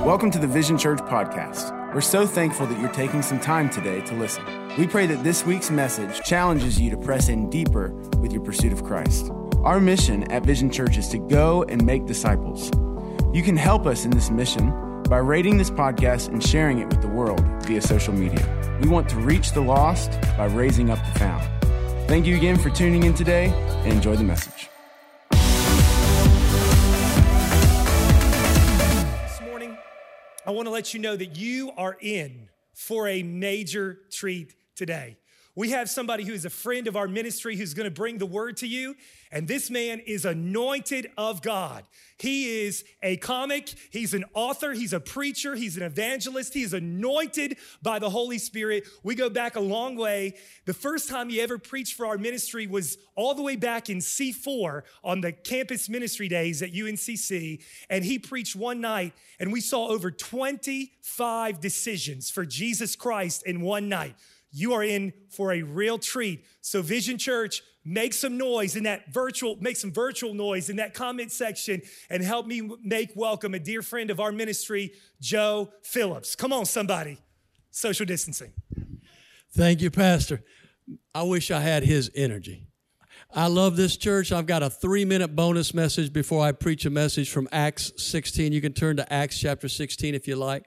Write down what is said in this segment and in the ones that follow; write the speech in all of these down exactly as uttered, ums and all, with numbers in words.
Welcome to the Vision Church podcast. We're so thankful that you're taking some time today to listen. We pray that this week's message challenges you to press in deeper with your pursuit of Christ. Our mission at Vision Church is to go and make disciples. You can help us in this mission by rating this podcast and sharing it with the world via social media. We want to reach the lost by raising up the found. Thank you again for tuning in today and enjoy the message. I want to let you know that you are in for a major treat today. We have somebody who is a friend of our ministry who's going to bring the word to you, and this man is anointed of God. He is a comic, he's an author, he's a preacher, he's an evangelist, he is anointed by the Holy Spirit. We go back a long way. The first time he ever preached for our ministry was all the way back in C four on the campus ministry days at U N C C, and he preached one night, and we saw over twenty-five decisions for Jesus Christ in one night. You are in for a real treat. So Vision Church, make some noise in that virtual, make some virtual noise in that comment section and help me make welcome a dear friend of our ministry, Joe Phillips. Come on, somebody. Social distancing. Thank you, Pastor. I wish I had his energy. I love this church. I've got a three-minute bonus message before I preach a message from Acts sixteen. You can turn to Acts chapter sixteen if you like.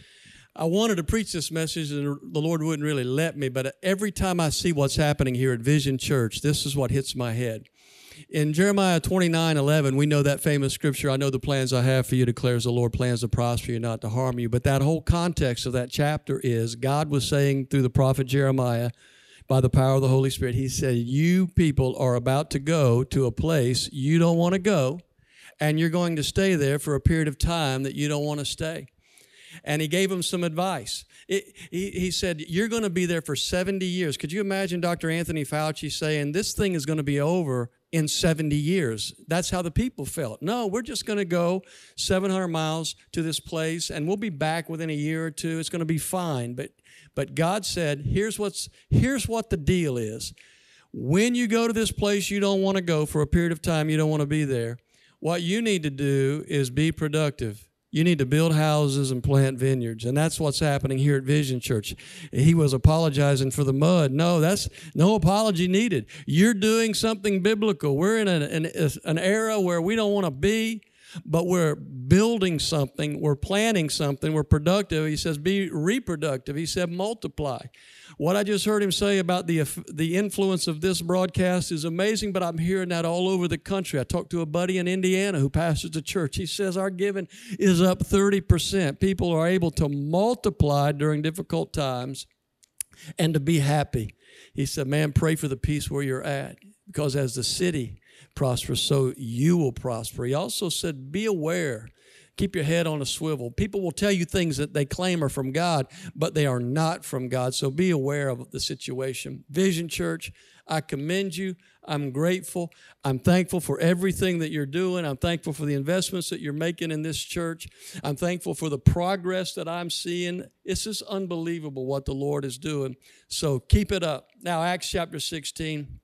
I wanted to preach this message, and the Lord wouldn't really let me, but every time I see what's happening here at Vision Church, this is what hits my head. In Jeremiah twenty-nine eleven, we know that famous scripture, I know the plans I have for you, declares the Lord, plans to prosper you, not to harm you. But that whole context of that chapter is God was saying through the prophet Jeremiah, by the power of the Holy Spirit, he said, you people are about to go to a place you don't want to go, and you're going to stay there for a period of time that you don't want to stay. And he gave them some advice. It, he, he said, you're going to be there for seventy years. Could you imagine Doctor Anthony Fauci saying, this thing is going to be over in seventy years? That's how the people felt. No, we're just going to go seven hundred miles to this place, and we'll be back within a year or two. It's going to be fine. But but God said, here's what's here's what the deal is. When you go to this place you don't want to go for a period of time, you don't want to be there, what you need to do is be productive. You need to build houses and plant vineyards. And that's what's happening here at Vision Church. He was apologizing for the mud. No, that's no apology needed. You're doing something biblical. We're in an, an, an era where we don't want to be, but we're building something. We're planting something. We're productive. He says, be reproductive. He said, multiply. What I just heard him say about the the influence of this broadcast is amazing, but I'm hearing that all over the country. I talked to a buddy in Indiana who pastors a church. He says our giving is up thirty percent. People are able to multiply during difficult times and to be happy. He said, man, pray for the peace where you're at, because as the city prospers, so you will prosper. He also said, be aware. Keep your head on a swivel. People will tell you things that they claim are from God, but they are not from God. So be aware of the situation. Vision Church, I commend you. I'm grateful. I'm thankful for everything that you're doing. I'm thankful for the investments that you're making in this church. I'm thankful for the progress that I'm seeing. It's just unbelievable what the Lord is doing. So keep it up. Now, Acts chapter sixteen.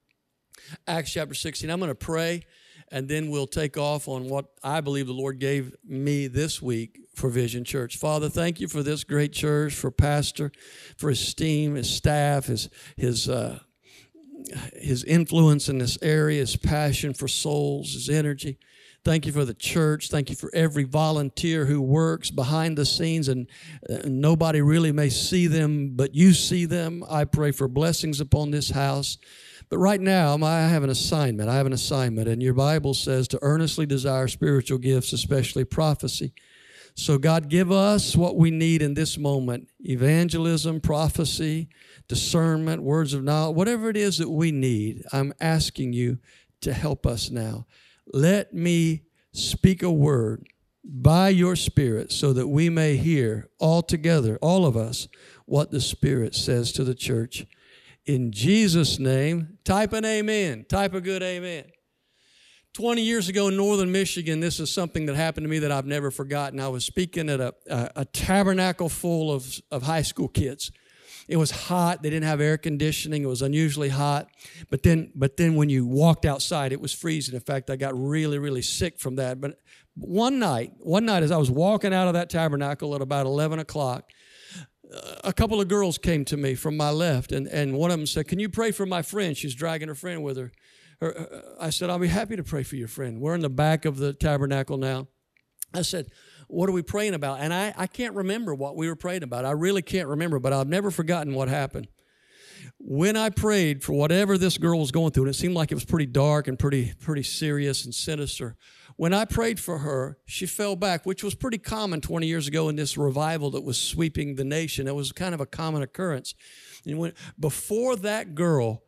Acts chapter sixteen. I'm going to pray, and then we'll take off on what I believe the Lord gave me this week for Vision Church. Father, thank you for this great church, for Pastor, for his team, his staff, his his uh, his influence in this area, his passion for souls, his energy. Thank you for the church. Thank you for every volunteer who works behind the scenes, and uh, nobody really may see them, but you see them. I pray for blessings upon this house. But right now, I have an assignment. I have an assignment, and your Bible says to earnestly desire spiritual gifts, especially prophecy. So God, give us what we need in this moment: evangelism, prophecy, discernment, words of knowledge, whatever it is that we need. I'm asking you to help us now. Let me speak a word by your Spirit so that we may hear all together, all of us, what the Spirit says to the church. In Jesus' name, type an amen. Type a good amen. twenty years ago in northern Michigan, this is something that happened to me that I've never forgotten. I was speaking at a, a, a tabernacle full of, of high school kids. It was hot. They didn't have air conditioning. It was unusually hot. But then, but then when you walked outside, it was freezing. In fact, I got really, really sick from that. But one night, one night as I was walking out of that tabernacle at about eleven o'clock, a couple of girls came to me from my left, and, and one of them said, "Can you pray for my friend?" She's dragging her friend with her. her. I said, "I'll be happy to pray for your friend." We're in the back of the tabernacle now. I said, "What are we praying about?" And I, I can't remember what we were praying about. I really can't remember, but I've never forgotten what happened. When I prayed for whatever this girl was going through, and it seemed like it was pretty dark and pretty pretty serious and sinister, when I prayed for her, she fell back, which was pretty common twenty years ago in this revival that was sweeping the nation. It was kind of a common occurrence. And when, before that girl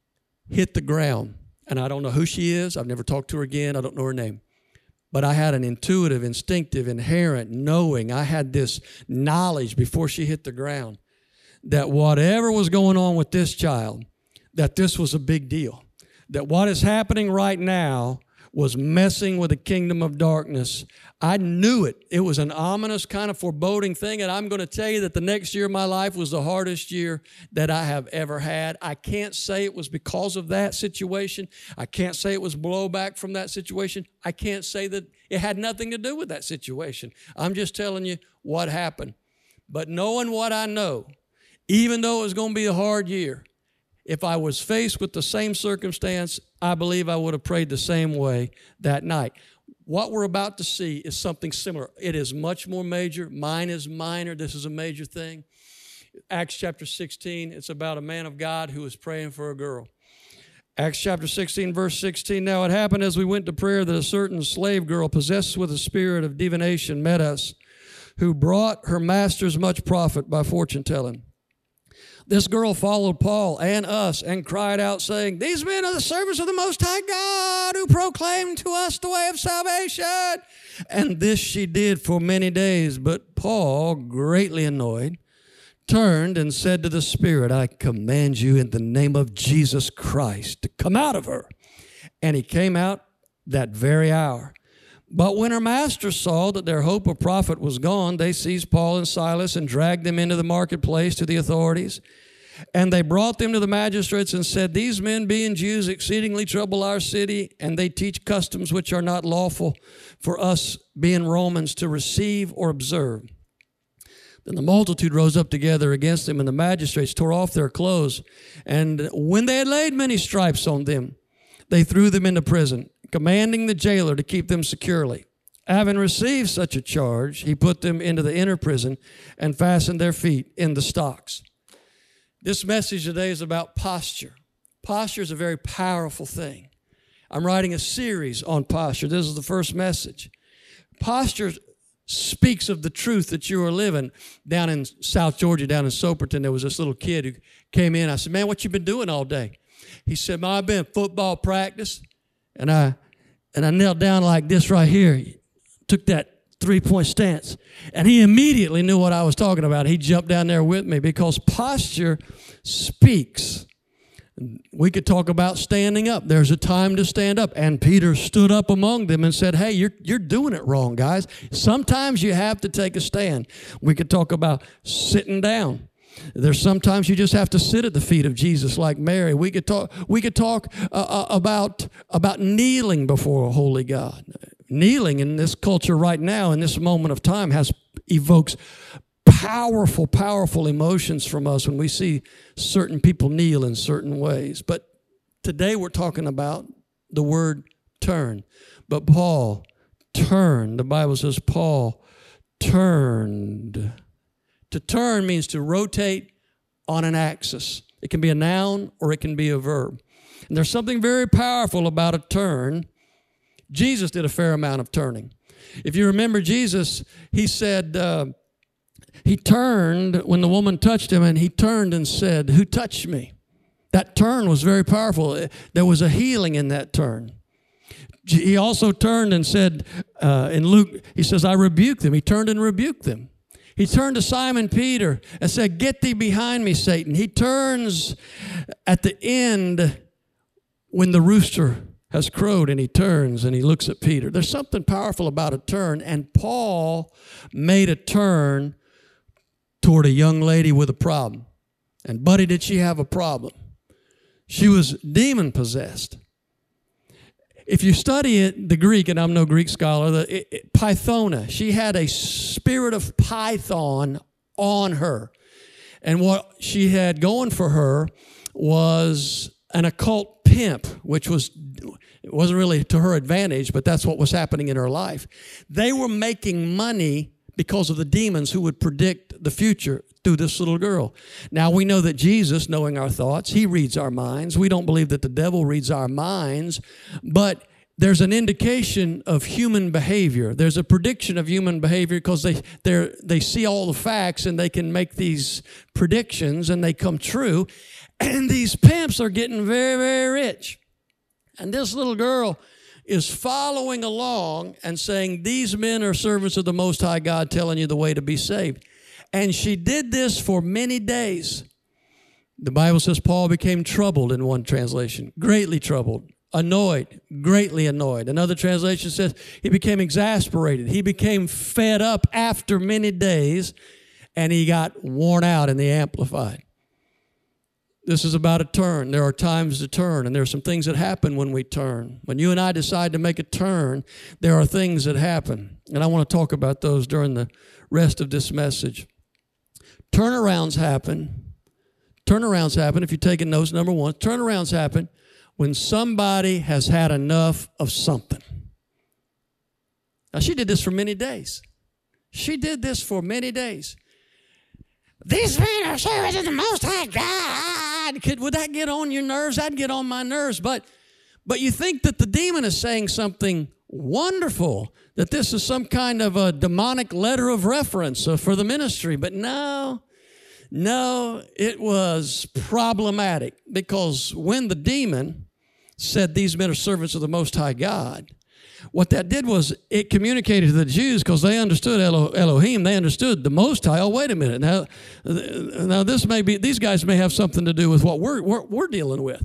hit the ground, and I don't know who she is, I've never talked to her again, I don't know her name, but I had an intuitive, instinctive, inherent knowing. I had this knowledge before she hit the ground that whatever was going on with this child, that this was a big deal. That what is happening right now was messing with the kingdom of darkness. I knew it. It was an ominous kind of foreboding thing, and I'm going to tell you that the next year of my life was the hardest year that I have ever had. I can't say it was because of that situation. I can't say it was blowback from that situation. I can't say that it had nothing to do with that situation. I'm just telling you what happened. But knowing what I know, even though it was going to be a hard year, if I was faced with the same circumstance, I believe I would have prayed the same way that night. What we're about to see is something similar. It is much more major. Mine is minor. This is a major thing. Acts chapter sixteen, it's about a man of God who was praying for a girl. Acts chapter sixteen, verse sixteen, "Now it happened as we went to prayer that a certain slave girl possessed with a spirit of divination met us, who brought her masters much profit by fortune telling. This girl followed Paul and us and cried out, saying, 'These men are the servants of the Most High God, who proclaim to us the way of salvation.' And this she did for many days. But Paul, greatly annoyed, turned and said to the spirit, 'I command you in the name of Jesus Christ to come out of her.' And he came out that very hour. But when her masters saw that their hope of profit was gone, they seized Paul and Silas and dragged them into the marketplace to the authorities. And they brought them to the magistrates and said, 'These men, being Jews, exceedingly trouble our city, and they teach customs which are not lawful for us, being Romans, to receive or observe.' Then the multitude rose up together against them, and the magistrates tore off their clothes. And when they had laid many stripes on them, they threw them into prison, commanding the jailer to keep them securely. Having received such a charge, he put them into the inner prison and fastened their feet in the stocks." This message today is about posture. Posture is a very powerful thing. I'm writing a series on posture. This is the first message. Posture speaks of the truth that you are living. Down in South Georgia, down in Soperton, there was this little kid who came in. I said, "Man, what you been doing all day?" He said, "Man, I've been at football practice, and I and I knelt down like this right here, took that three-point stance." And he immediately knew what I was talking about. He jumped down there with me because posture speaks. We could talk about standing up. There's a time to stand up. And Peter stood up among them and said, "Hey, you're, you're doing it wrong, guys. Sometimes you have to take a stand." We could talk about sitting down. There's sometimes you just have to sit at the feet of Jesus like Mary. We could talk, we could talk uh, about, about kneeling before a holy God. Kneeling in this culture right now, in this moment of time, has evokes powerful, powerful emotions from us when we see certain people kneel in certain ways. But today we're talking about the word turn. But Paul turned. The Bible says Paul turned. To turn means to rotate on an axis. It can be a noun or it can be a verb. And there's something very powerful about a turn. Jesus did a fair amount of turning. If you remember Jesus, he said, uh, he turned when the woman touched him, and he turned and said, "Who touched me?" That turn was very powerful. There was a healing in that turn. He also turned and said, uh, in Luke, he says, "I rebuked them." He turned and rebuked them. He turned to Simon Peter and said, "Get thee behind me, Satan." He turns at the end when the rooster has crowed, and he turns and he looks at Peter. There's something powerful about a turn, and Paul made a turn toward a young lady with a problem. And buddy, did she have a problem. She was demon-possessed. If you study it, the Greek, and I'm no Greek scholar, the it, it, Pythona, she had a spirit of Python on her. And what she had going for her was an occult pimp, which was, it wasn't really to her advantage, but that's what was happening in her life. They were making money because of the demons who would predict the future through this little girl. Now, we know that Jesus, knowing our thoughts, he reads our minds. We don't believe that the devil reads our minds, but there's an indication of human behavior. There's a prediction of human behavior because they they they see all the facts and they can make these predictions and they come true. And these pimps are getting very, very rich. And this little girl is following along and saying, these men are servants of the Most High God telling you the way to be saved. And she did this for many days. The Bible says Paul became troubled in one translation, greatly troubled, annoyed, greatly annoyed. Another translation says he became exasperated. He became fed up after many days, and he got worn out in the Amplified. This is about a turn. There are times to turn, and there are some things that happen when we turn. When you and I decide to make a turn, there are things that happen, and I want to talk about those during the rest of this message. Turnarounds happen. Turnarounds happen, if you're taking notes, number one. Turnarounds happen when somebody has had enough of something. Now, she did this for many days. She did this for many days. These men are servants of the Most High God. Could, would that get on your nerves? That'd get on my nerves. But, but you think that the demon is saying something wonderful, that this is some kind of a demonic letter of reference for the ministry. But no, no, it was problematic, because when the demon said these men are servants of the Most High God, what that did was it communicated to the Jews, because they understood Elo- Elohim. They understood the Most High. Oh, wait a minute. Now, now this may be, these guys may have something to do with what we're, we're, we're dealing with.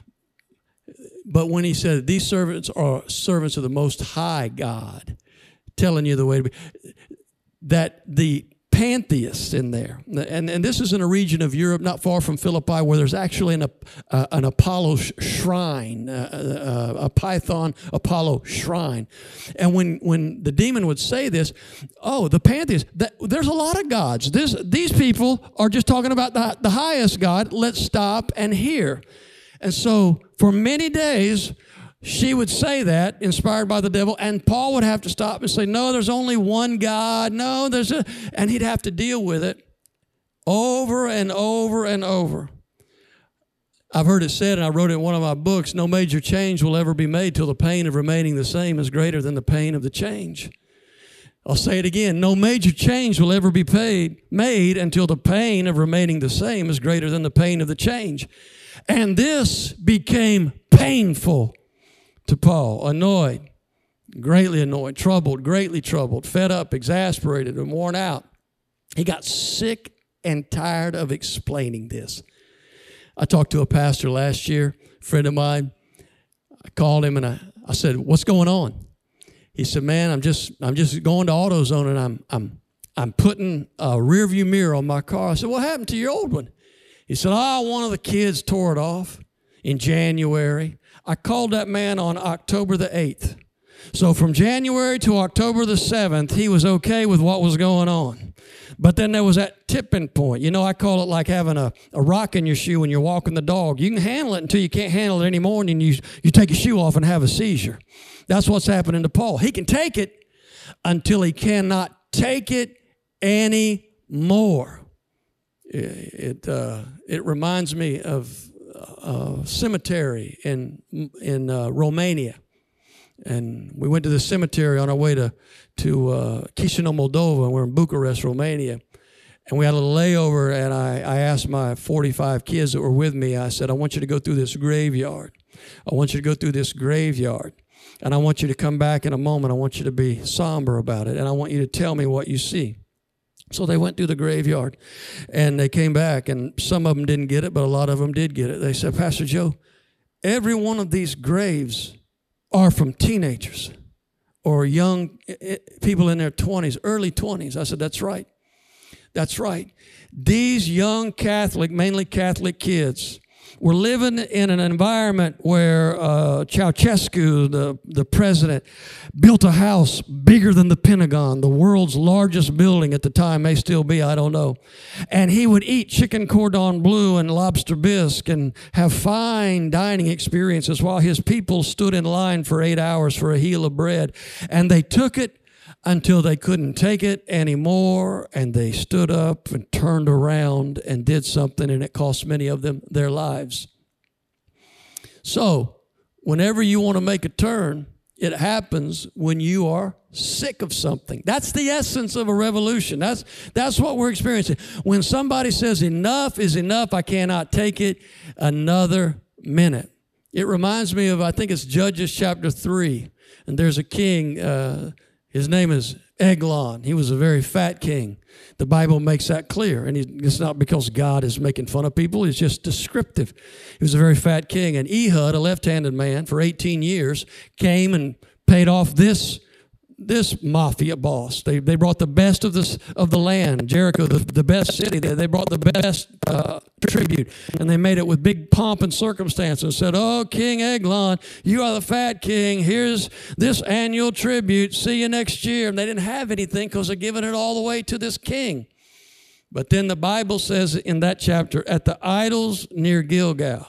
But when he said, these servants are servants of the Most High God, telling you the way to be, that the pantheists in there, and, and this is in a region of Europe not far from Philippi, where there's actually an, uh, an Apollo sh- shrine, uh, uh, a Python Apollo shrine. And when, when the demon would say this, oh, the pantheists, that, there's a lot of gods. This, these people are just talking about the, the highest God. Let's stop and hear. And so for many days, she would say that, inspired by the devil, and Paul would have to stop and say, no, there's only one God. No, there's a, and he'd have to deal with it over and over and over. I've heard it said, and I wrote it in one of my books, no major change will ever be made till the pain of remaining the same is greater than the pain of the change. I'll say it again, no major change will ever be paid, made until the pain of remaining the same is greater than the pain of the change. And this became painful to Paul, annoyed, greatly annoyed, troubled, greatly troubled, fed up, exasperated, and worn out. He got sick and tired of explaining this. I talked to a pastor last year, a friend of mine. I called him and I, I said, what's going on? He said, man, I'm just I'm just going to AutoZone and I'm I'm I'm putting a rearview mirror on my car. I said, what happened to your old one? He said, oh, one of the kids tore it off in January. I called that man on October the eighth. So from January to October the seventh, he was okay with what was going on. But then there was that tipping point. You know, I call it like having a, a rock in your shoe when you're walking the dog. You can handle it until you can't handle it anymore, and then you, you take your shoe off and have a seizure. That's what's happening to Paul. He can take it until he cannot take it anymore. It, it, uh, it reminds me of a cemetery in in uh, Romania, and we went to the cemetery on our way to to uh, Chisinau, Moldova, and we're in Bucharest, Romania, and we had a little layover. And I, I asked my forty-five kids that were with me. I said, "I want you to go through this graveyard. I want you to go through this graveyard, and I want you to come back in a moment. I want you to be somber about it, and I want you to tell me what you see." So they went through the graveyard, and they came back, and some of them didn't get it, but a lot of them did get it. They said, Pastor Joe, every one of these graves are from teenagers or young people in their twenties, early twenties. I said, that's right. That's right. These young Catholic, mainly Catholic kids, were living in an environment where uh, Ceausescu, the, the president, built a house bigger than the Pentagon, the world's largest building at the time, may still be, I don't know. And he would eat chicken cordon bleu and lobster bisque and have fine dining experiences while his people stood in line for eight hours for a heel of bread. And they took it until they couldn't take it anymore, and they stood up and turned around and did something, and it cost many of them their lives. So, whenever you want to make a turn, it happens when you are sick of something. That's the essence of a revolution. That's, that's what we're experiencing. When somebody says, enough is enough, I cannot take it another minute. It reminds me of, I think it's Judges chapter three, and there's a king, uh, his name is Eglon. He was a very fat king. The Bible makes that clear. And it's not because God is making fun of people. It's just descriptive. He was a very fat king. And Ehud, a left-handed man, for eighteen years, came and paid off this, this mafia boss. They, they brought the best of, this, of the land, Jericho, the, the best city. They, they brought the best uh, tribute. And they made it with big pomp and circumstance and said, oh, King Eglon, you are the fat king. Here's this annual tribute. See you next year. And they didn't have anything because they're giving it all the way to this king. But then the Bible says in that chapter, at the idols near Gilgal,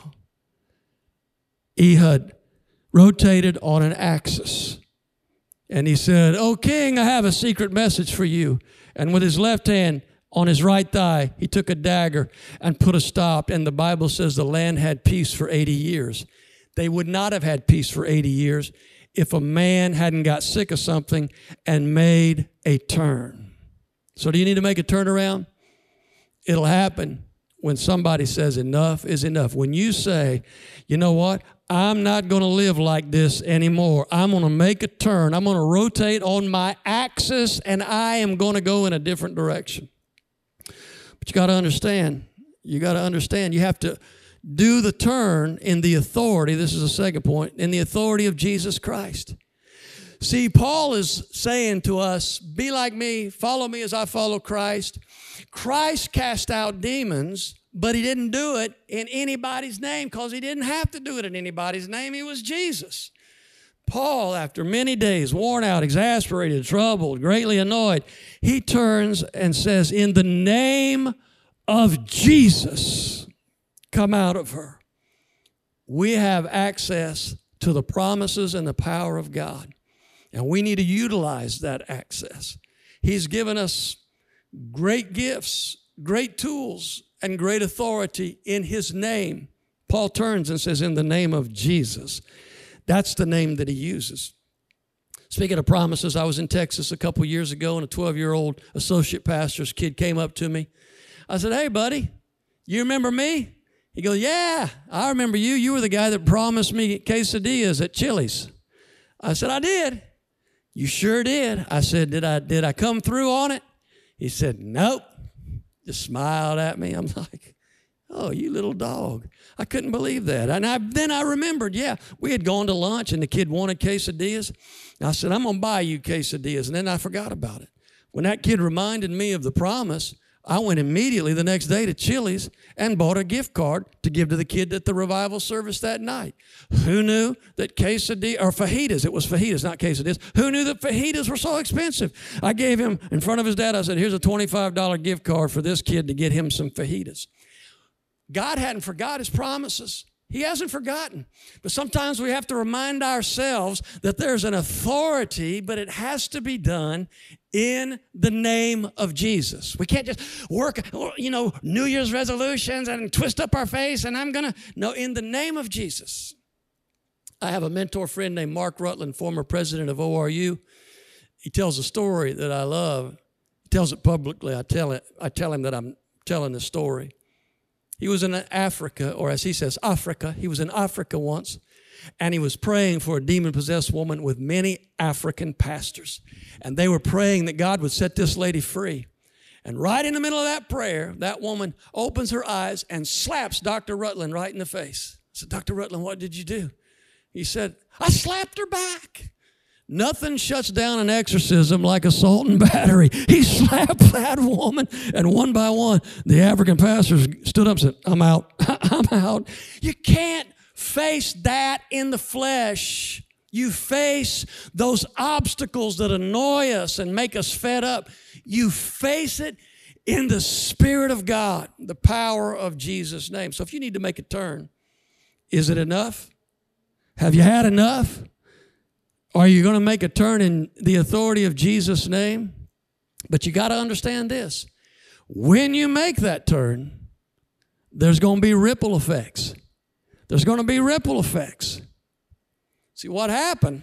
Ehud rotated on an axis. And he said, oh, king, I have a secret message for you. And with his left hand on his right thigh, he took a dagger and put a stop. And the Bible says the land had peace for eighty years. They would not have had peace for eighty years if a man hadn't got sick of something and made a turn. So do you need to make a turnaround? It'll happen when somebody says enough is enough. When you say, you know what? I'm not going to live like this anymore. I'm going to make a turn. I'm going to rotate on my axis, and I am going to go in a different direction. But you got to understand, you got to understand, you have to do the turn in the authority, this is the second point, in the authority of Jesus Christ. See, Paul is saying to us, be like me, follow me as I follow Christ. Christ cast out demons, but he didn't do it in anybody's name because he didn't have to do it in anybody's name. He was Jesus. Paul, after many days, worn out, exasperated, troubled, greatly annoyed, he turns and says, in the name of Jesus, come out of her. We have access to the promises and the power of God, and we need to utilize that access. He's given us great gifts, great tools, and great authority in his name. Paul turns and says, in the name of Jesus. That's the name that he uses. Speaking of promises, I was in Texas a couple years ago, and a twelve-year-old associate pastor's kid came up to me. I said, hey, buddy, you remember me? He goes, yeah, I remember you. You were the guy that promised me quesadillas at Chili's. I said, I did. You sure did. I said, did I, did I come through on it? He said, nope. Just smiled at me. I'm like, oh, you little dog. I couldn't believe that. And I, then I remembered, yeah, we had gone to lunch and the kid wanted quesadillas. I said, I'm going to buy you quesadillas. And then I forgot about it. When that kid reminded me of the promise, I went immediately the next day to Chili's and bought a gift card to give to the kid at the revival service that night. Who knew that quesadillas, or fajitas, it was fajitas, not quesadillas. Who knew that fajitas were so expensive? I gave him, in front of his dad, I said, here's a twenty-five dollars gift card for this kid to get him some fajitas. God hadn't forgot his promises. He hasn't forgotten. But sometimes we have to remind ourselves that there's an authority, but it has to be done in the name of Jesus. We can't just work, you know, New Year's resolutions and twist up our face and I'm going to. No, in the name of Jesus. I have a mentor friend named Mark Rutland, former president of O R U. He tells a story that I love. He tells it publicly. I tell it. I tell him that I'm telling the story. He was in Africa, or as he says, Africa. He was in Africa once, and he was praying for a demon-possessed woman with many African pastors. And they were praying that God would set this lady free. And right in the middle of that prayer, that woman opens her eyes and slaps Doctor Rutland right in the face. I said, Doctor Rutland, what did you do? He said, I slapped her back. Nothing shuts down an exorcism like assault and battery. He slapped that woman, and one by one, the African pastors stood up and said, I'm out, I'm out. You can't face that in the flesh. You face those obstacles that annoy us and make us fed up. You face it in the Spirit of God, the power of Jesus' name. So if you need to make a turn, is it enough? Have you had enough? Are you going to make a turn in the authority of Jesus' name? But you got to understand this. When you make that turn, there's going to be ripple effects. There's going to be ripple effects. See, what happened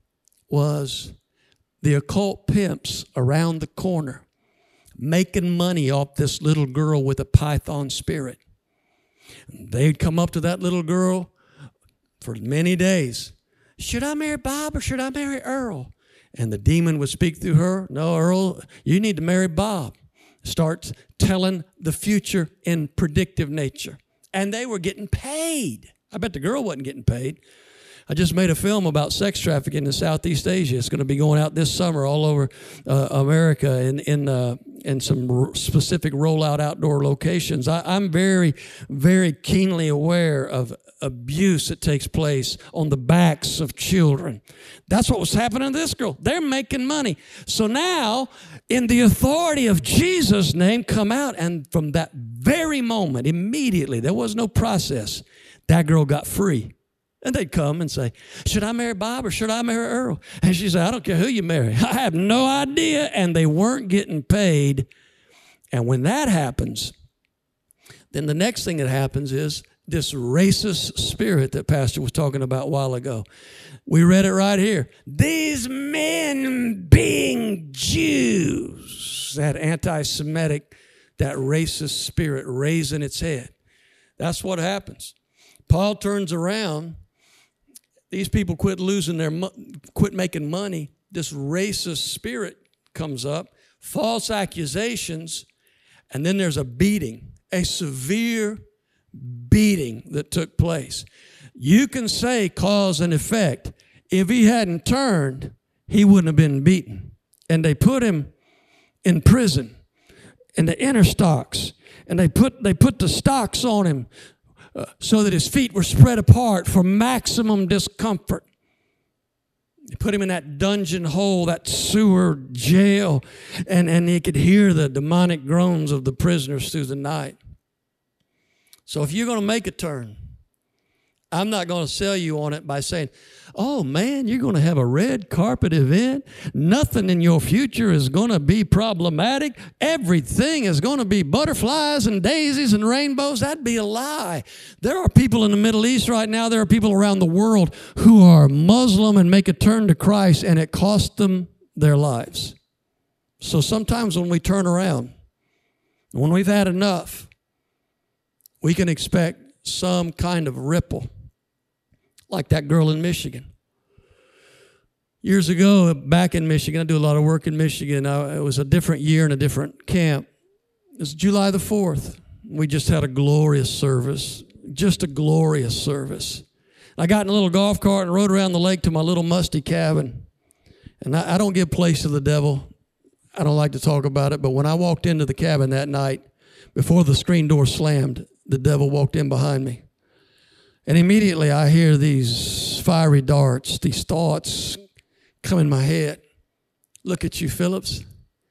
was the occult pimps around the corner making money off this little girl with a python spirit. They'd come up to that little girl for many days. Should I marry Bob or should I marry Earl? And the demon would speak through her. No, Earl, you need to marry Bob. Starts telling the future in predictive nature. And they were getting paid. I bet the girl wasn't getting paid. I just made a film about sex trafficking in Southeast Asia. It's going to be going out this summer all over uh, America in in, uh, in some r- specific rollout outdoor locations. I, I'm very, very keenly aware of abuse that takes place on the backs of children. That's what was happening to this girl. They're making money. So now, in the authority of Jesus' name, come out. And from that very moment, immediately, there was no process, that girl got free. And they'd come and say, should I marry Bob or should I marry Earl? And she'd say, I don't care who you marry. I have no idea. And they weren't getting paid. And when that happens, then the next thing that happens is this racist spirit that Pastor was talking about a while ago. We read it right here. These men being Jews, that anti-Semitic, that racist spirit raising its head. That's what happens. Paul turns around. These people quit losing their, mo- quit making money. This racist spirit comes up, false accusations, and then there's a beating, a severe beating that took place. You can say cause and effect. If he hadn't turned, he wouldn't have been beaten. And they put him in prison, in the inner stocks, and they put they put the stocks on him uh, so that his feet were spread apart for maximum discomfort. They put him in that dungeon hole, that sewer jail, and, and he could hear the demonic groans of the prisoners through the night. So if you're going to make a turn, I'm not going to sell you on it by saying, oh, man, you're going to have a red carpet event. Nothing in your future is going to be problematic. Everything is going to be butterflies and daisies and rainbows. That'd be a lie. There are people in the Middle East right now, there are people around the world who are Muslim and make a turn to Christ, and it cost them their lives. So sometimes when we turn around, when we've had enough, we can expect some kind of ripple, like that girl in Michigan. Years ago, back in Michigan, I do a lot of work in Michigan. I, it was a different year in a different camp. It was July the fourth. We just had a glorious service, just a glorious service. I got in a little golf cart and rode around the lake to my little musty cabin. And I, I don't give place to the devil. I don't like to talk about it, but when I walked into the cabin that night, before the screen door slammed, the devil walked in behind me. And immediately I hear these fiery darts, these thoughts come in my head. Look at you, Phillips.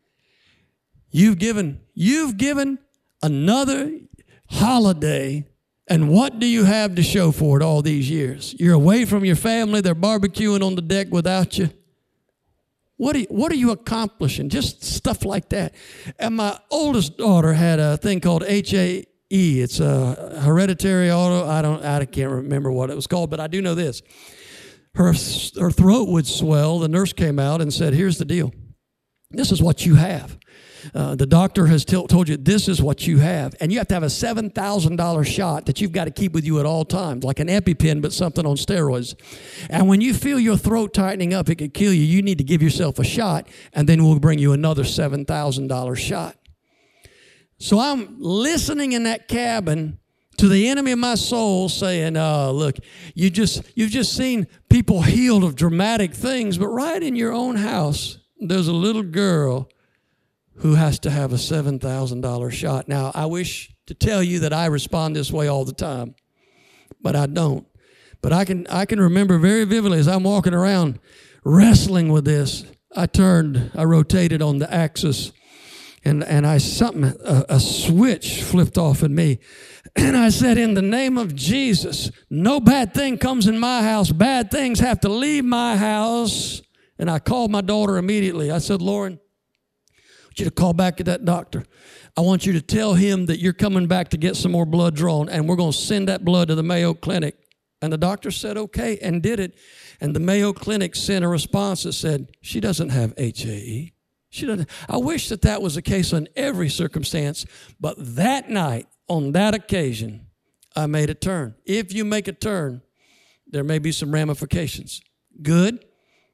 You've given, you've given another holiday, and what do you have to show for it all these years? You're away from your family. They're barbecuing on the deck without you. What are you, what are you accomplishing? Just stuff like that. And my oldest daughter had a thing called H A E. It's a hereditary auto. I don't. I can't remember what it was called, but I do know this. Her her throat would swell. The nurse came out and said, "Here's the deal. This is what you have. Uh, the doctor has t- told you this is what you have, and you have to have a seven thousand dollars shot that you've got to keep with you at all times, like an EpiPen, but something on steroids. And when you feel your throat tightening up, it could kill you. You need to give yourself a shot, and then we'll bring you another seven thousand dollars shot." So I'm listening in that cabin to the enemy of my soul saying, oh, look, you just, you've just seen people healed of dramatic things, but right in your own house, there's a little girl who has to have a seven thousand dollars shot. Now, I wish to tell you that I respond this way all the time, but I don't. But I can I can remember very vividly as I'm walking around wrestling with this, I turned, I rotated on the axis, and, and I something, a, a switch flipped off in me. And I said, in the name of Jesus, no bad thing comes in my house. Bad things have to leave my house. And I called my daughter immediately. I said, Lauren, I want you to call back to that doctor. I want you to tell him that you're coming back to get some more blood drawn, and we're going to send that blood to the Mayo Clinic. And the doctor said, okay, and did it. And the Mayo Clinic sent a response that said, she doesn't have H A E. She doesn't. I wish that that was the case in every circumstance, but that night, on that occasion, I made a turn. If you make a turn, there may be some ramifications, good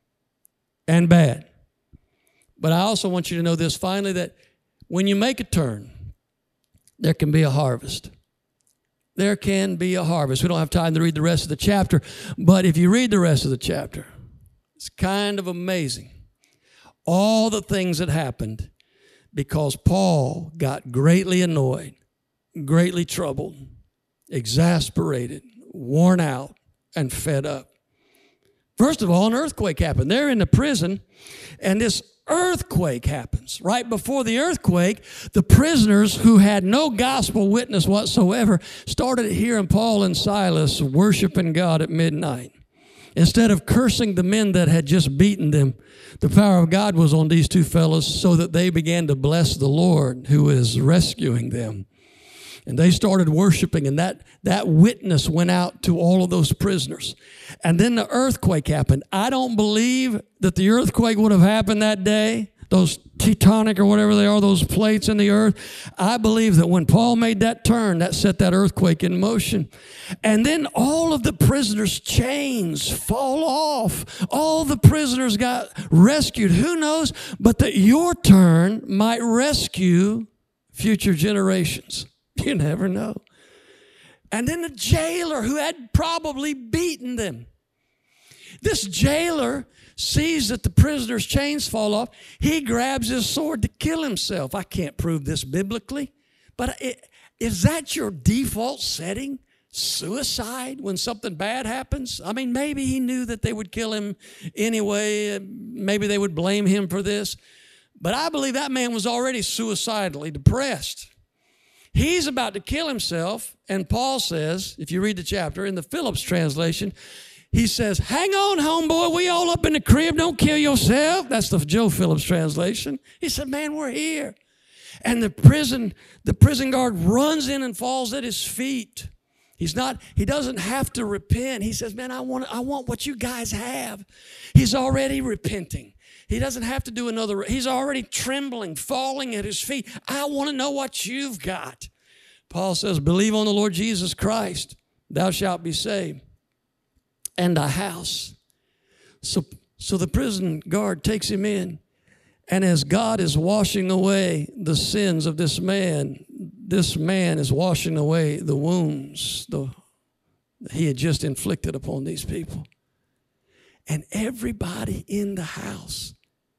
and bad. But I also want you to know this finally, that when you make a turn, there can be a harvest. There can be a harvest. We don't have time to read the rest of the chapter, but if you read the rest of the chapter, it's kind of amazing. All the things that happened because Paul got greatly annoyed, greatly troubled, exasperated, worn out, and fed up. First of all, an earthquake happened. They're in the prison, and this earthquake happens. Right before the earthquake, the prisoners who had no gospel witness whatsoever started hearing Paul and Silas worshiping God at midnight. Instead of cursing the men that had just beaten them, the power of God was on these two fellows so that they began to bless the Lord who is rescuing them. And they started worshiping, and that, that witness went out to all of those prisoners. And then the earthquake happened. I don't believe that the earthquake would have happened that day, those tectonic or whatever they are, those plates in the earth. I believe that when Paul made that turn, that set that earthquake in motion. And then all of the prisoners' chains fall off. All the prisoners got rescued. Who knows? But that your turn might rescue future generations. You never know. And then the jailer who had probably beaten them. This jailer sees that the prisoner's chains fall off. He grabs his sword to kill himself. I can't prove this biblically, but it, is that your default setting? Suicide when something bad happens? I mean, maybe he knew that they would kill him anyway. Maybe they would blame him for this. But I believe that man was already suicidally depressed. He's about to kill himself, and Paul says, if you read the chapter in the Phillips translation, he says, hang on, homeboy, we all up in the crib, don't kill yourself. That's the Joe Phillips translation. He said, man, we're here. And the prison, the prison guard runs in and falls at his feet. He's not, he doesn't have to repent. He says, man, I want, I want what you guys have. He's already repenting. He doesn't have to do another. He's already trembling, falling at his feet. I want to know what you've got. Paul says, believe on the Lord Jesus Christ, thou shalt be saved, and a house. So, so the prison guard takes him in, and as God is washing away the sins of this man, this man is washing away the wounds the, he had just inflicted upon these people. And everybody in the house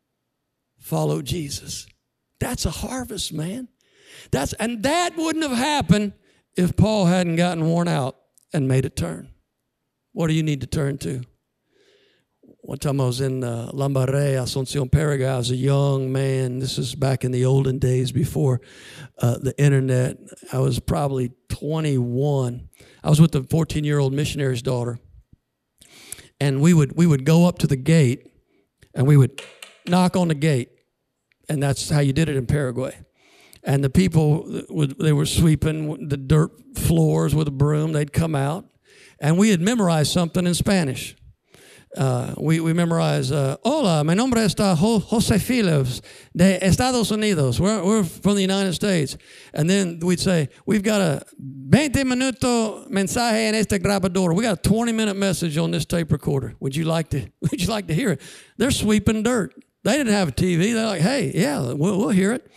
followed Jesus. That's a harvest, man. That's and that wouldn't have happened if Paul hadn't gotten worn out and made a turn. What do you need to turn to? One time I was in uh, Lambaré, Asunción, Paraguay. I was a young man. This is back in the olden days before uh, the internet. I was probably twenty-one. I was with the fourteen-year-old missionary's daughter. And we would we would go up to the gate, and we would knock on the gate, and that's how you did it in Paraguay. And the people, would, they were sweeping the dirt floors with a broom. They'd come out, and we had memorized something in Spanish. Uh, we, we memorized, uh, Hola, mi nombre es José Phillips de Estados Unidos. We're, we're from the United States. And then we'd say, we've got a veinte minuto mensaje en este grabador. We got a twenty-minute message on this tape recorder. Would you like to, would you like to hear it? They're sweeping dirt. They didn't have a T V. They're like, hey, yeah, we'll, we'll hear it.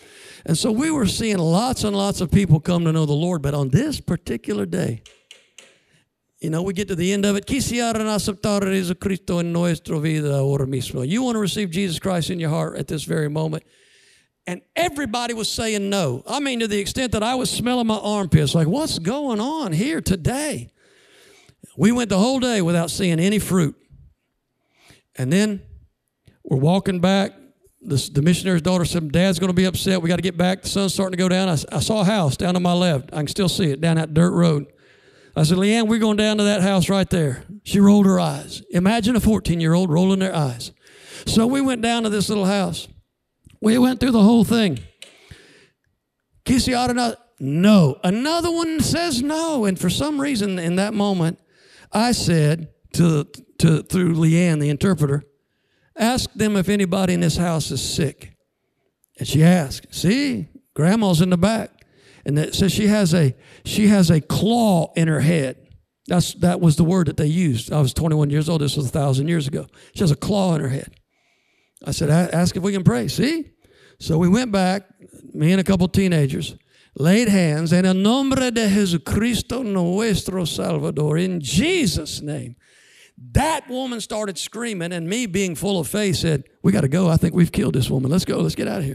And so we were seeing lots and lots of people come to know the Lord. But on this particular day, you know, we get to the end of it. Quisieran aceptar a Jesucristo en nuestra vida ahora mismo. You want to receive Jesus Christ in your heart at this very moment. And everybody was saying no. I mean, to the extent that I was smelling my armpits, like, what's going on here today? We went the whole day without seeing any fruit. And then we're walking back. The, the missionary's daughter said, Dad's going to be upset. We got to get back. The sun's starting to go down. I, I saw a house down to my left. I can still see it down that dirt road. I said, Leanne, we're going down to that house right there. She rolled her eyes. Imagine a fourteen-year-old rolling their eyes. So we went down to this little house. We went through the whole thing. Quisieran, no. Another one says no. And for some reason in that moment, I said to, to through Leanne, the interpreter, ask them if anybody in this house is sick. And she asked, see, Grandma's in the back. And it says she has a she has a claw in her head. That's that was the word that they used. I was twenty-one years old. This was a thousand years ago. She has a claw in her head. I said, ask if we can pray. See? So we went back, me and a couple teenagers, laid hands, and en nombre de Jesucristo nuestro Salvador, in Jesus' name. That woman started screaming, and me being full of faith said, we got to go. I think we've killed this woman. Let's go. Let's get out of here.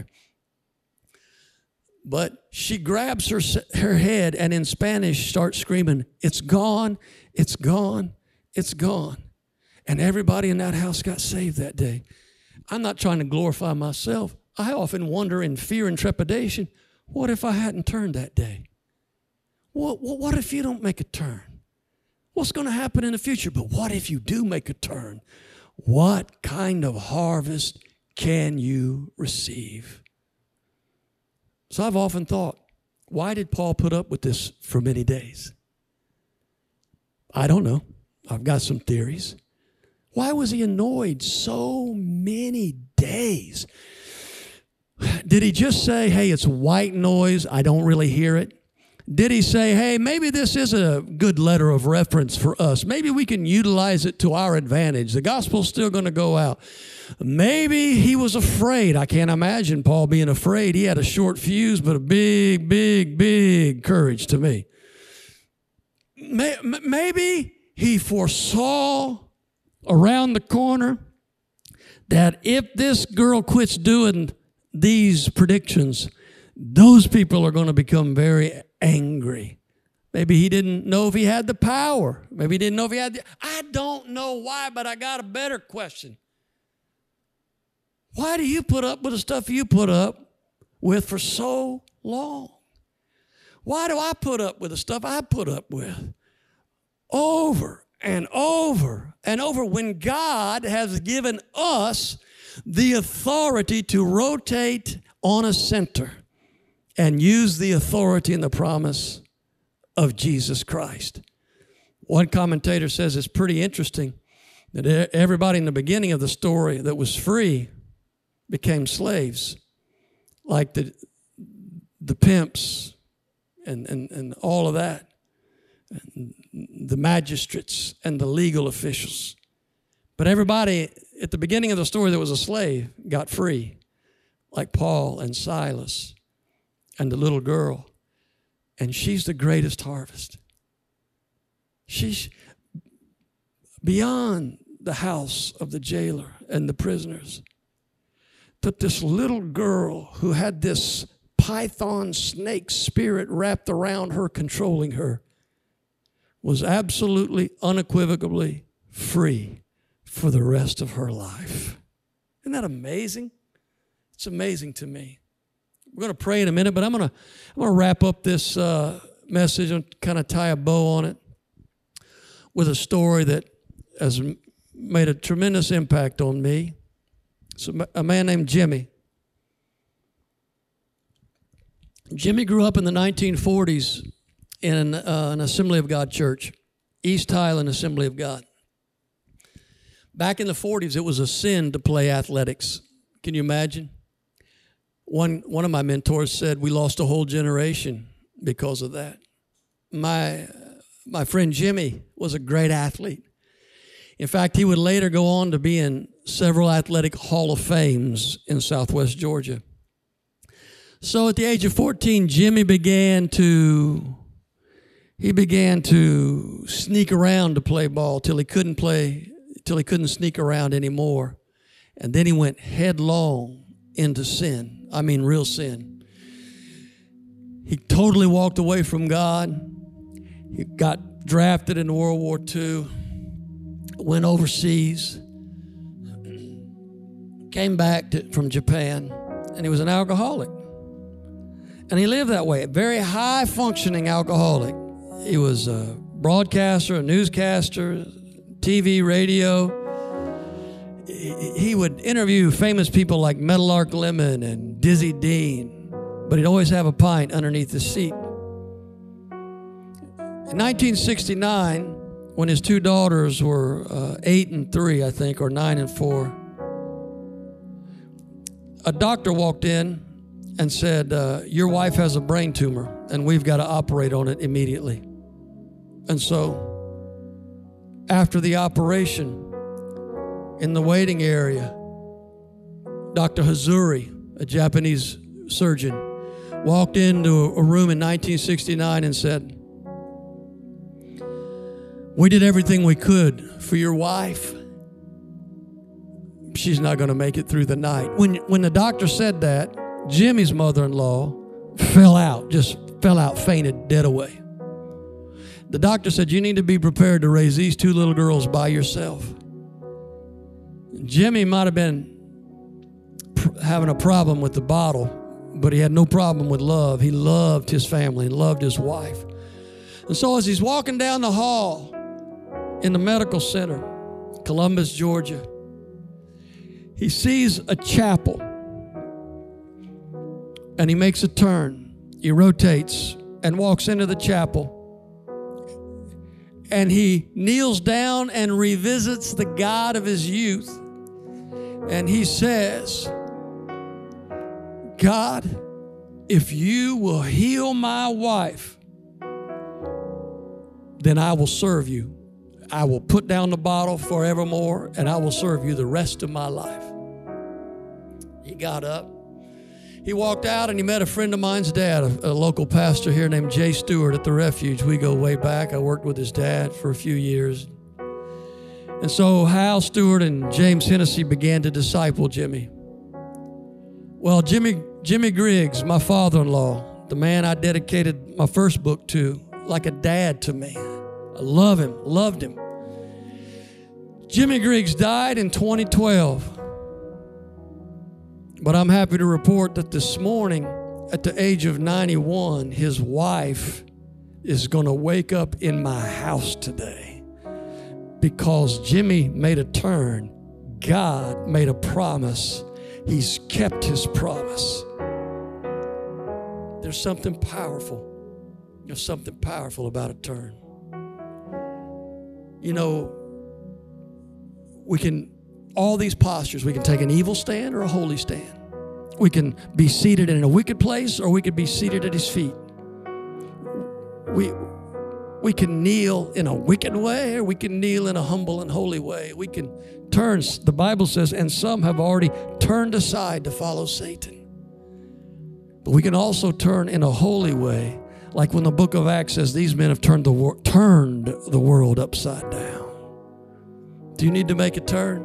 But she grabs her, her head and in Spanish starts screaming, it's gone, it's gone, it's gone. And everybody in that house got saved that day. I'm not trying to glorify myself. I often wonder in fear and trepidation, what if I hadn't turned that day? What, what, what if you don't make a turn? What's going to happen in the future? But what if you do make a turn? What kind of harvest can you receive? So I've often thought, why did Paul put up with this for many days? I don't know. I've got some theories. Why was he annoyed so many days? Did he just say, hey, it's white noise, I don't really hear it? Did he say, hey, maybe this is a good letter of reference for us. Maybe we can utilize it to our advantage. The gospel's still going to go out. Maybe he was afraid. I can't imagine Paul being afraid. He had a short fuse, but a big, big, big courage to me. Maybe he foresaw around the corner that if this girl quits doing these predictions, those people are going to become very angry. Maybe he didn't know if he had the power. Maybe he didn't know if he had the... I don't know why, but I got a better question. Why do you put up with the stuff you put up with for so long? Why do I put up with the stuff I put up with over and over and over when God has given us the authority to rotate on a center and use the authority and the promise of Jesus Christ? One commentator says it's pretty interesting that everybody in the beginning of the story that was free became slaves, like the the pimps and, and, and all of that, and the magistrates and the legal officials. But everybody at the beginning of the story that was a slave got free, like Paul and Silas and the little girl. And she's the greatest harvest. She's beyond the house of the jailer and the prisoners. That this little girl who had this python snake spirit wrapped around her, controlling her, was absolutely, unequivocally free for the rest of her life. Isn't that amazing? It's amazing to me. We're going to pray in a minute, but I'm going to I'm going to wrap up this uh, message and kind of tie a bow on it with a story that has made a tremendous impact on me. It's a man named Jimmy. Jimmy grew up in the nineteen forties in uh, an Assembly of God church, East Highland Assembly of God. Back in the forties, it was a sin to play athletics. Can you imagine? One, one of my mentors said we lost a whole generation because of that. My, my friend Jimmy was a great athlete. In fact, he would later go on to be in several athletic Hall of Fames in Southwest Georgia. So at the age of fourteen, Jimmy began to, he began to sneak around to play ball till he couldn't play, till he couldn't sneak around anymore. And then he went headlong into sin. I mean, real sin. He totally walked away from God. He got drafted into World War Two, went overseas, came back to, from Japan, and he was an alcoholic. And he lived that way, a very high-functioning alcoholic. He was a broadcaster, a newscaster, T V, radio. He would interview famous people like Meadowlark Lemon and Dizzy Dean, but he'd always have a pint underneath the seat. In nineteen sixty-nine, when his two daughters were uh, eight and three, I think, or nine and four, a doctor walked in and said, uh, your wife has a brain tumor, and we've got to operate on it immediately. And so, after the operation, in the waiting area, Doctor Hazuri, a Japanese surgeon, walked into a room in nineteen sixty-nine and said, we did everything we could for your wife. She's not going to make it through the night. When, when the doctor said that, Jimmy's mother-in-law fell out, just fell out, fainted, dead away. The doctor said, you need to be prepared to raise these two little girls by yourself. Jimmy might have been pr- having a problem with the bottle, but he had no problem with love. He loved his family and loved his wife. And so as he's walking down the hall in the medical center, Columbus, Georgia, he sees a chapel, and he makes a turn. He rotates and walks into the chapel, and he kneels down and revisits the God of his youth, and he says, God, if you will heal my wife, then I will serve you. I will put down the bottle forevermore, and I will serve you the rest of my life. He got up. He walked out, and he met a friend of mine's dad, a, a local pastor here named Jay Stewart at the Refuge. We go way back. I worked with his dad for a few years. And so Hal Stewart and James Hennessy began to disciple Jimmy. Well, Jimmy, Jimmy Griggs, my father-in-law, the man I dedicated my first book to, like a dad to me. I love him, loved him. Jimmy Griggs died in twenty twelve. But I'm happy to report that this morning, at the age of ninety-one, his wife is going to wake up in my house today because Jimmy made a turn. God made a promise. He's kept his promise. There's something powerful. There's something powerful about a turn. You know, we can, all these postures, we can take an evil stand or a holy stand. We can be seated in a wicked place, or we could be seated at his feet. We, we can kneel in a wicked way, or we can kneel in a humble and holy way. We can turn, the Bible says, and some have already turned aside to follow Satan. But we can also turn in a holy way, like when the book of Acts says these men have turned the, wor- turned the world upside down. Do you need to make a turn?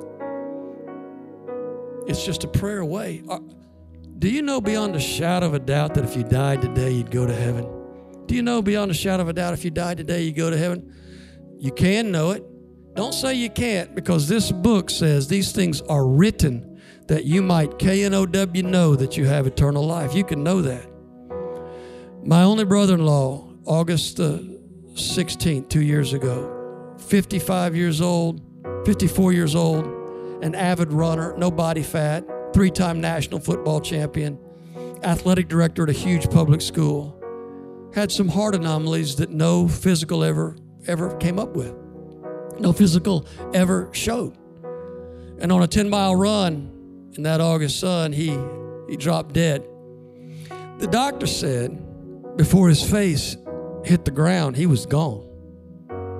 It's just a prayer away. Do you know beyond a shadow of a doubt that if you died today, you'd go to heaven? Do you know beyond a shadow of a doubt if you died today, you go to heaven? You can know it. Don't say you can't, because this book says these things are written that you might, K N O W, know that you have eternal life. You can know that. My only brother-in-law, August the sixteenth, two years ago, fifty-five years old, fifty-four years old, an avid runner, no body fat, three-time national football champion, athletic director at a huge public school, had some heart anomalies that no physical ever, ever came up with. No physical ever showed. And on a ten-mile run in that August sun, he, he dropped dead. The doctor said before his face hit the ground, he was gone.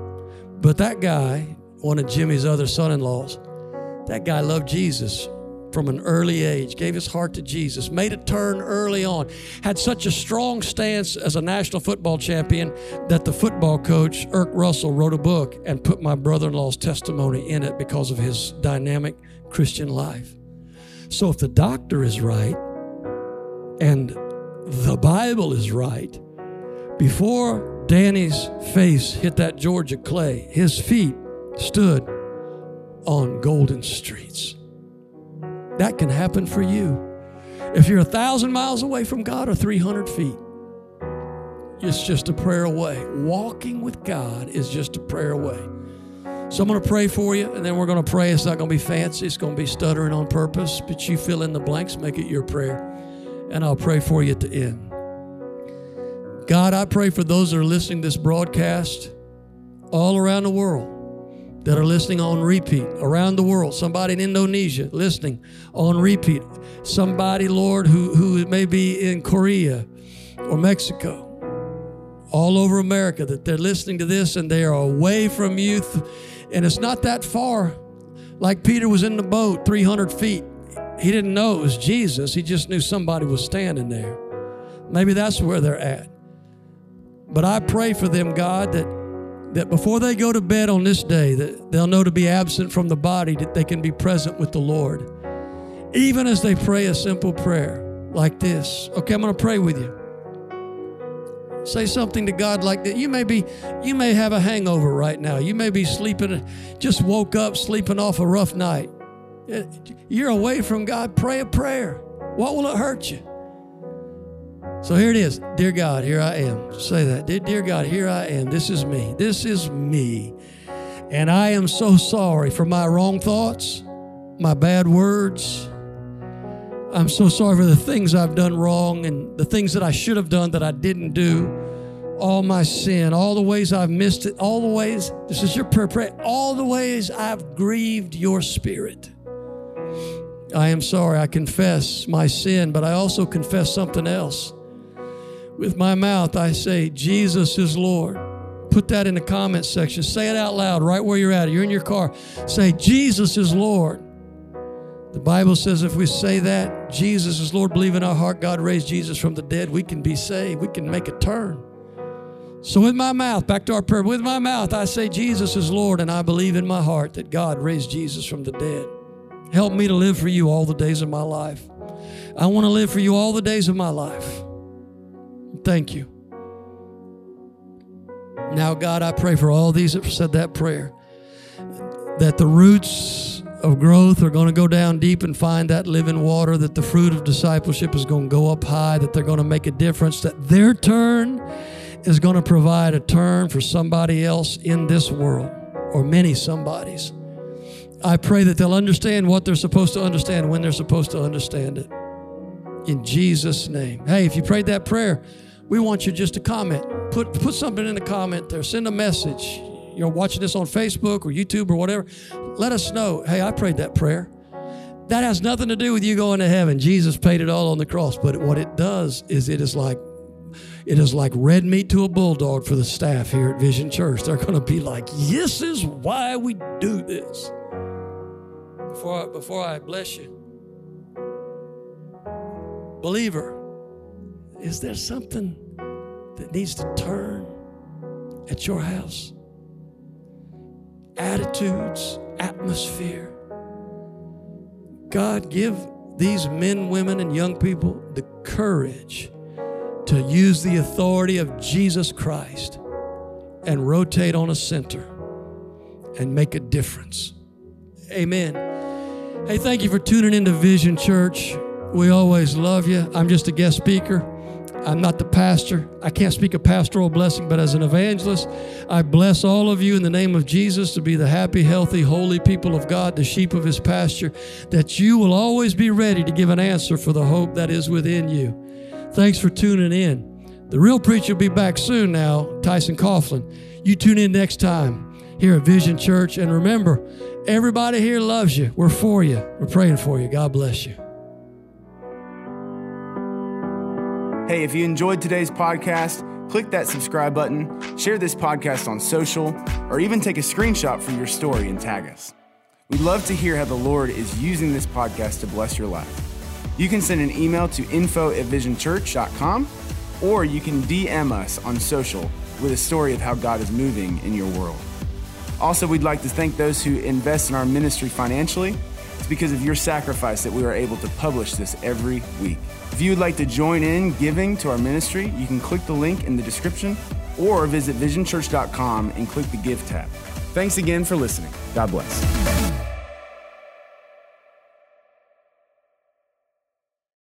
But that guy, one of Jimmy's other son-in-laws, that guy loved Jesus from an early age, gave his heart to Jesus, made a turn early on, had such a strong stance as a national football champion that the football coach, Irk Russell, wrote a book and put my brother-in-law's testimony in it because of his dynamic Christian life. So if the doctor is right and the Bible is right, before Danny's face hit that Georgia clay, his feet stood on golden streets. That can happen for you. If you're a thousand miles away from God or three hundred feet, it's just a prayer away. Walking with God is just a prayer away. So I'm going to pray for you, and then we're going to pray. It's not going to be fancy. It's going to be stuttering on purpose, but you fill in the blanks, make it your prayer, and I'll pray for you at the end. God, I pray for those that are listening to this broadcast all around the world, that are listening on repeat around the world. Somebody in Indonesia listening on repeat. Somebody, Lord, who, who may be in Korea or Mexico, all over America, that they're listening to this and they are away from you. And it's not that far. Like Peter was in the boat three hundred feet. He didn't know it was Jesus. He just knew somebody was standing there. Maybe that's where they're at. But I pray for them, God, that that before they go to bed on this day, that they'll know to be absent from the body, that they can be present with the Lord. Even as they pray a simple prayer like this. Okay, I'm going to pray with you. Say something to God like that. You may be, you may have a hangover right now. You may be sleeping, just woke up sleeping off a rough night. You're away from God. Pray a prayer. What will it hurt you? So here it is. Dear God, here I am. Say that. Dear, dear God, here I am. This is me. This is me. And I am so sorry for my wrong thoughts, my bad words. I'm so sorry for the things I've done wrong and the things that I should have done that I didn't do. All my sin, all the ways I've missed it, all the ways, this is your prayer, pray, all the ways I've grieved your spirit. I am sorry. I confess my sin, but I also confess something else. With my mouth, I say, Jesus is Lord. Put that in the comment section. Say it out loud right where you're at. You're in your car. Say, Jesus is Lord. The Bible says if we say that, Jesus is Lord, believe in our heart, God raised Jesus from the dead, we can be saved. We can make a turn. So with my mouth, back to our prayer, with my mouth, I say, Jesus is Lord, and I believe in my heart that God raised Jesus from the dead. Help me to live for you all the days of my life. I want to live for you all the days of my life. Thank you. Now, God, I pray for all these that said that prayer, that the roots of growth are going to go down deep and find that living water, that the fruit of discipleship is going to go up high, that they're going to make a difference, that their turn is going to provide a turn for somebody else in this world, or many somebodies. I pray that they'll understand what they're supposed to understand when they're supposed to understand it. In Jesus' name. Hey, if you prayed that prayer, we want you just to comment. Put, put something in the comment there. Send a message. You're watching this on Facebook or YouTube or whatever. Let us know, hey, I prayed that prayer. That has nothing to do with you going to heaven. Jesus paid it all on the cross. But what it does is it is like it is like red meat to a bulldog for the staff here at Vision Church. They're going to be like, this is why we do this. Before I, before I bless you, believer, is there something that needs to turn at your house? Attitudes, atmosphere. God, give these men, women, and young people the courage to use the authority of Jesus Christ and rotate on a center and make a difference. Amen. Hey, thank you for tuning into Vision Church. We always love you. I'm just a guest speaker. I'm not the pastor. I can't speak a pastoral blessing, but as an evangelist, I bless all of you in the name of Jesus to be the happy, healthy, holy people of God, the sheep of his pasture, that you will always be ready to give an answer for the hope that is within you. Thanks for tuning in. The real preacher will be back soon now, Tyson Coughlin. You tune in next time here at Vision Church. And remember, everybody here loves you. We're for you. We're praying for you. God bless you. Hey, if you enjoyed today's podcast, click that subscribe button, share this podcast on social, or even take a screenshot for your story and tag us. We'd love to hear how the Lord is using this podcast to bless your life. You can send an email to info at vision church dot com, or you can D M us on social with a story of how God is moving in your world. Also, we'd like to thank those who invest in our ministry financially. It's because of your sacrifice that we are able to publish this every week. If you would like to join in giving to our ministry, you can click the link in the description or visit vision church dot com and click the Give tab. Thanks again for listening. God bless.